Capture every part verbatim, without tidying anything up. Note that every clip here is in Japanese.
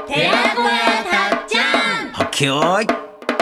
寺子屋たっちゃん。 はっけよーい。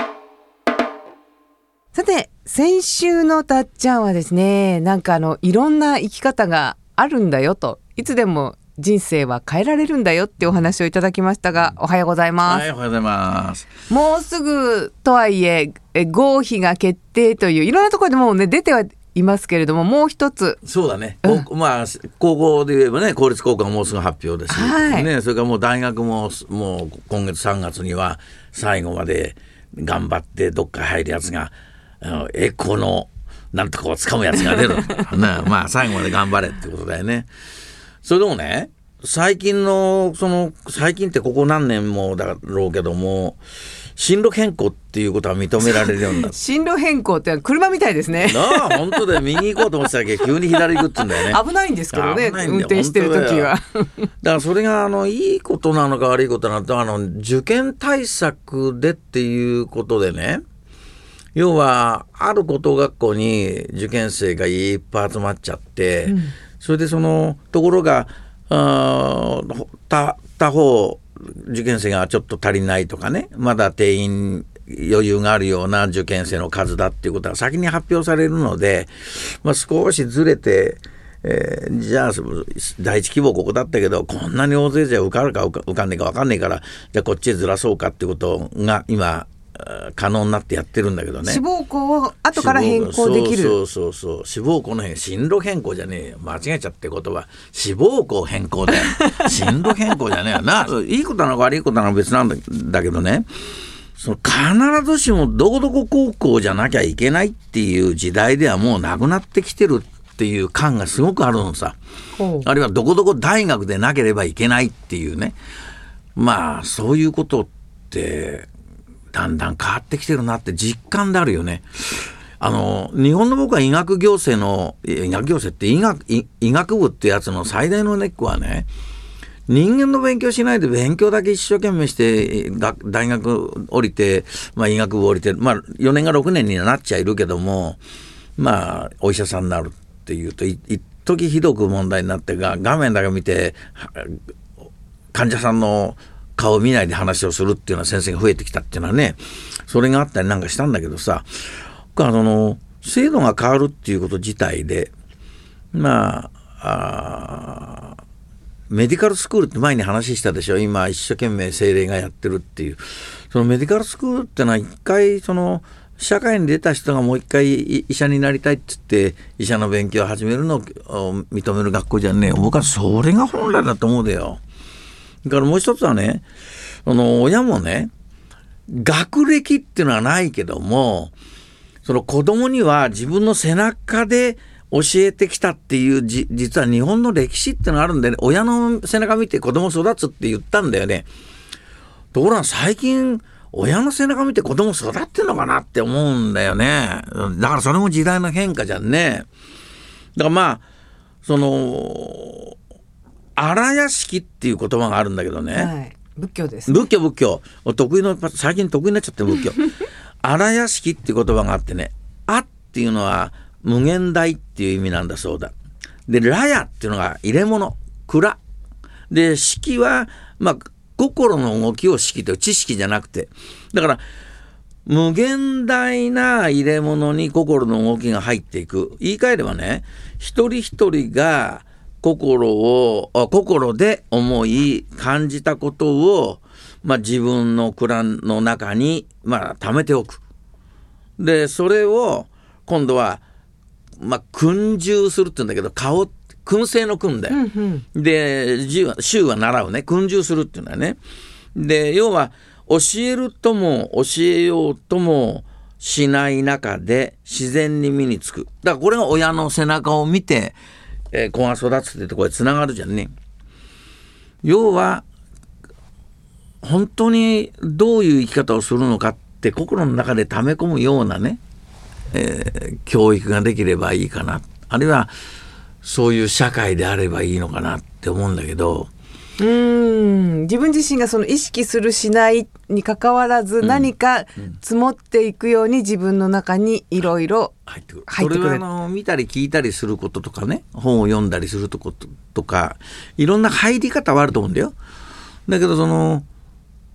さて先週のたっちゃんはですね、なんかあのいろんな生き方があるんだよと、いつでも人生は変えられるんだよってお話をいただきましたが、おはようございます。 はい、おはようございます。 もうすぐとはいええ合否が決定といういろんなところでもうね出てはいますけれども、もう一つそうだね、 うんまあ、高校で言えばね公立高校はもうすぐ発表ですし、 はいね、それからもう大学ももう今月さんがつには最後まで頑張ってどっか入るやつがあのエコのなんとかをつかむやつが出る、ね、まあ最後まで頑張れってことだよね。それでもね、最近のその最近ってここ何年もだろうけども、進路変更っていうことは認められるようになった。 進路変更って車みたいですね。 なあ、本当だよ。右行こうと思ってたけど急に左行くって言うんだよね。 危ないんですけどね、 危ないんだよ運転してる時は。 だからそれがあのいいことなのか悪いことなのか、あの受験対策でっていうことでね、要はある高等学校に受験生がいっぱい集まっちゃって、うん、それでそのところがあ他他方受験生がちょっと足りないとかね、まだ定員余裕があるような受験生の数だっていうことが先に発表されるので、まあ、少しずれて、えー、じゃあ第一希望ここだったけどこんなに大勢じゃ受かるか受かんねえか分かんねえから、じゃあこっちへずらそうかっていうことが今可能になってやってるんだけどね。 志望校を後から変更できる。 そうそうそうそう、志望校の変進路変更じゃねえよ、間違えちゃって言葉、志望校変更だよ進路変更じゃねえよな。いいことなのか悪いことなのか別なんだ、だけどね、その必ずしもどこどこ高校じゃなきゃいけないっていう時代ではもうなくなってきてるっていう感がすごくあるのさ。あるいはどこどこ大学でなければいけないっていうね、まあそういうことってだんだん変わってきてるなって実感であるよね。あの日本の僕は医学行政の医学行政って医学、医、医学部ってやつの最大のネックはね、人間の勉強しないで勉強だけ一生懸命して大学降りて、まあ、医学部降りて、まあ、よねんがろくねんになっちゃいるけども、まあお医者さんになるっていうと一時ひどく問題になってが画面だけ見て患者さんの顔を見ないで話をするっていうような先生が増えてきたっていうのはね、それがあったりなんかしたんだけどさ、あの制度が変わるっていうこと自体で、まあ、あメディカルスクールって前に話したでしょ。今一生懸命政令がやってるっていう、そのメディカルスクールってのは一回その社会に出た人がもう一回医者になりたいって言って医者の勉強を始めるのを認める学校じゃねえ。僕はそれが本来だと思うだよ。だからもう一つはね、あの親もね、学歴っていうのはないけども、その子供には自分の背中で教えてきたっていうじ実は日本の歴史ってのがあるんでね、親の背中見て子供育つって言ったんだよね。ところが最近親の背中見て子供育ってんのかなって思うんだよね。だからそれも時代の変化じゃんね。だからまあその荒屋敷っていう言葉があるんだけどね、 はい、仏教です、ね、 仏教仏教得意の最近得意になっちゃって仏教荒屋敷っていう言葉があってね、あっていうのは無限大っていう意味なんだそうだ。でらやっていうのが入れ物蔵で、式はまあ心の動きを式という知識じゃなくて、だから無限大な入れ物に心の動きが入っていく。言い換えればね、一人一人が心を心で思い感じたことを、まあ、自分の蔵の中に、まあ、貯めておく。でそれを今度は、まあ、訓従するって言うんだけど、顔訓正の訓だよ、うんうん、で習は習うね、訓従するっていうのはね。で要は教えるとも教えようともしない中で自然に身につく。だからこれが親の背中を見てえー、子が育つってところでつながるじゃんね。要は本当にどういう生き方をするのかって心の中で溜め込むようなね、えー、教育ができればいいかな、あるいはそういう社会であればいいのかなって思うんだけど、 うーん自分自身がその意識するしないに関わらず、何か積もっていくように自分の中にいろいろ入ってくる。 それはあの見たり聞いたりすることとかね、本を読んだりすることとかいろんな入り方はあると思うんだよ。だけどその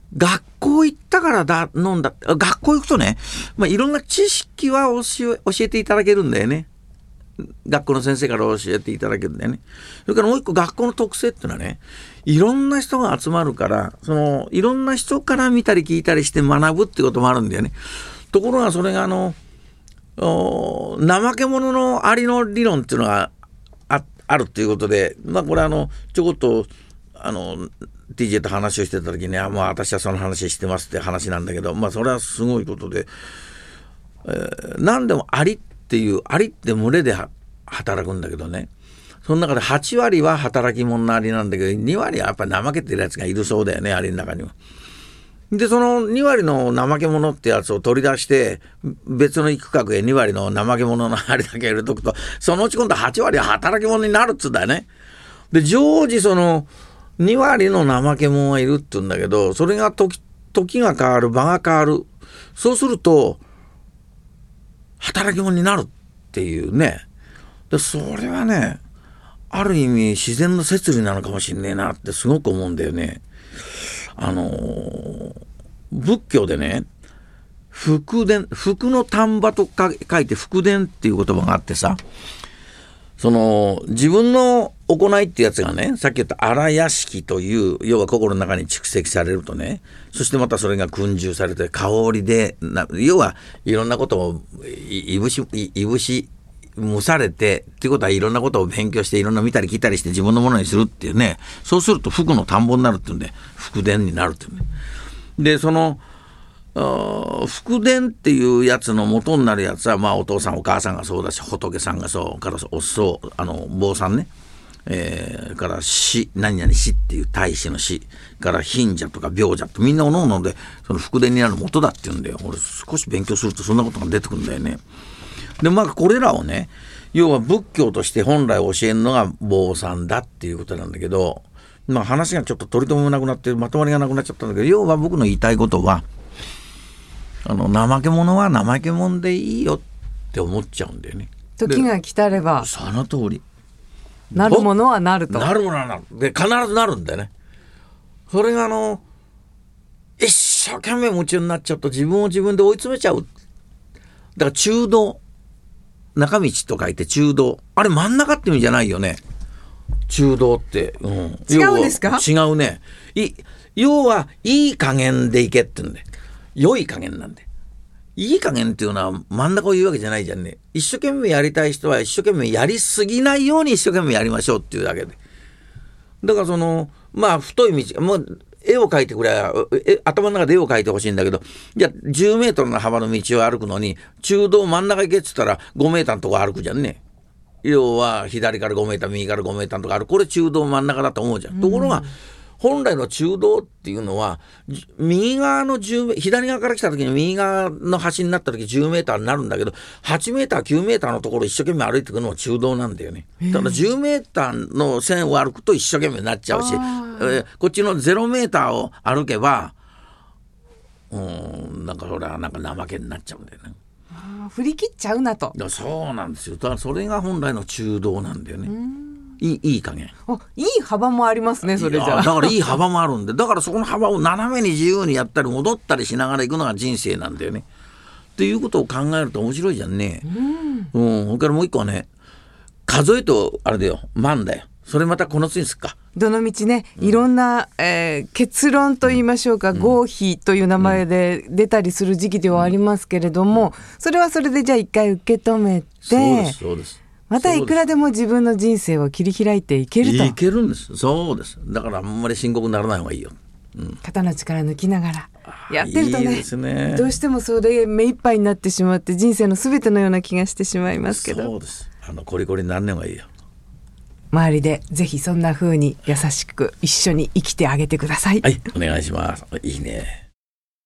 学校行ったからだ飲んだって学校行くとね、まあ、いろんな知識は教え、教えていただけるんだよね。学校の先生から教えていただけるんだよね。それからもう一個学校の特性っていうのはね、いろんな人が集まるからそのいろんな人から見たり聞いたりして学ぶっていうこともあるんだよね。ところがそれがあの怠け者のありの理論っていうのが あ, あるっていうことで、まあこれあのちょこっとあの ティージェー と話をしてた時に、あ、まあ私はその話してますって話なんだけど、まあそれはすごいことで、えー、何でもありっていうありって群れで働くんだけどね、その中ではちわりは働き者のありなんだけどにわりはやっぱり怠けてるやつがいるそうだよね、ありの中には。でそのにわりの怠け者ってやつを取り出して別の区画へにわりの怠け者のありだけ入れとくと、そのうち今度はちわりは働き者になるっつうんだよね。で常時そのにわりの怠け者がいるって言うんだけど、それが 時, 時が変わる場が変わる、そうすると働き者になるっていうね。でそれはねある意味自然の摂理なのかもしれねえなってすごく思うんだよね。あのー、仏教でね福伝、福の丹波とか書いて福伝っていう言葉があってさ、その自分の行いってやつがね、さっき言った荒屋敷という要は心の中に蓄積されるとね、そしてまたそれが訓従されて香りでな、要はいろんなことをいぶしいぶし蒸されてっていうことはいろんなことを勉強していろんな見たり聞いたりして自分のものにするっていうね、そうすると福の田んぼになるっていうんで福伝になるっていうね。でその福伝っていうやつの元になるやつは、まあお父さんお母さんがそうだし仏さんがそうからおそうあの坊さんね、えー、から死何々死っていう大師の死から貧者とか病者とみんなおのおのでその福伝になる元だっていうんだよ。俺少し勉強するとそんなことが出てくるんだよね。でまあこれらをね要は仏教として本来教えるのが坊さんだっていうことなんだけど、まあ話がちょっと取り留めなくなってまとまりがなくなっちゃったんだけど、要は僕の言いたいことはあの怠け者は怠け者でいいよって思っちゃうんだよね。 時が来たればその通りなるものはなると。 なるものはなるで必ずなるんだよね。それがあの一生懸命夢中になっちゃうと自分を自分で追い詰めちゃう。だから中道、中道と書いて中道、あれ真ん中って意味じゃないよね。中道って、うん、 違うんですか？ 違うね。い要はいい加減でいけって言うんで、良い加減なんで。いい加減っていうのは真ん中を言うわけじゃないじゃんね。一生懸命やりたい人は一生懸命やりすぎないように一生懸命やりましょうっていうだけで。だからそのまあ太い道もう絵を描いてくれえ頭の中で絵を描いてほしいんだけど、じゃあじゅうメートルの幅の道を歩くのに中道真ん中行けって言ったらごメーターのとこ歩くじゃんね。要は左からごメーター右からごメーターのとこ歩く、これ中道真ん中だと思うじゃん、うん、ところが本来の中道っていうのは右側のじゅう左側から来た時に右側の端になった時じゅうメーターになるんだけどはちメーターきゅうメーターのところを一生懸命歩いていくのが中道なんだよね。ただじゅうメーターの線を歩くと一生懸命になっちゃうし、えー、こっちのゼロメーターを歩けばうーんなんかそれはなんか怠けになっちゃうんだよね。 あ振り切っちゃうなと。 だそうなんですよ。だからそれが本来の中道なんだよね。うんいい、いい加減。 あいい幅もありますねそれじゃあ。 だからいい幅もあるんで、だからそこの幅を斜めに自由にやったり戻ったりしながら行くのが人生なんだよね。っていうことを考えると面白いじゃんね。うん。うん。それからもう一個はね、数えとあれだよ、万だよ。それまたこの次にすっか。 どの道ね、いろんな、えー、結論と言いましょうか、うん、合否という名前で出たりする時期ではありますけれども、うん、それはそれでじゃあ一回受け止めて、 そうですそうです。 またいくらでも自分の人生を切り開いていけると。 いけるんです。そうです。だからあんまり深刻にならない方がいいよ。うん、肩の力抜きながらやってると ね, いいですね。 どうしてもそれ目いっぱいになってしまって人生のすべてのような気がしてしまいますけど。 そうです。あのコリコリにならない方がいいよ。 周りでぜひそんな風に優しく一緒に生きてあげてください。 はい、お願いします。いいね。